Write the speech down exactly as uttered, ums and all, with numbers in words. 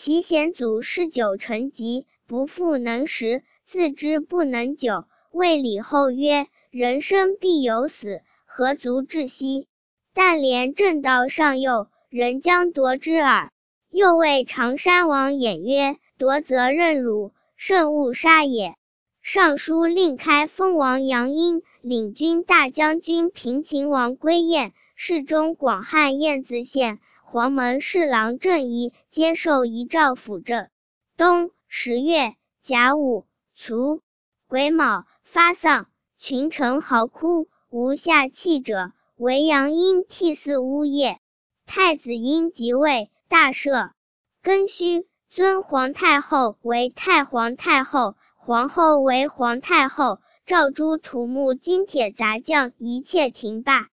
其先祖嗜酒成疾，不复能食，自知不能久，谓礼后曰：人生必有死，何足置兮？但怜正道尚幼，人将夺之耳。又谓常山王衍曰：夺则任辱，慎勿杀也。尚书令开封王杨殷领军大将军平秦王归燕，侍中广汉燕子县黄门侍郎郑仪接受遗诏辅政。冬十月甲午，卒。癸卯，发丧，群臣嚎哭，无下泣者，惟杨殷涕泗呜咽。太子殷即位，大赦。庚戌，尊皇太后为太皇太后，皇后为皇太后，诏诸土木金铁杂匠一切停罢。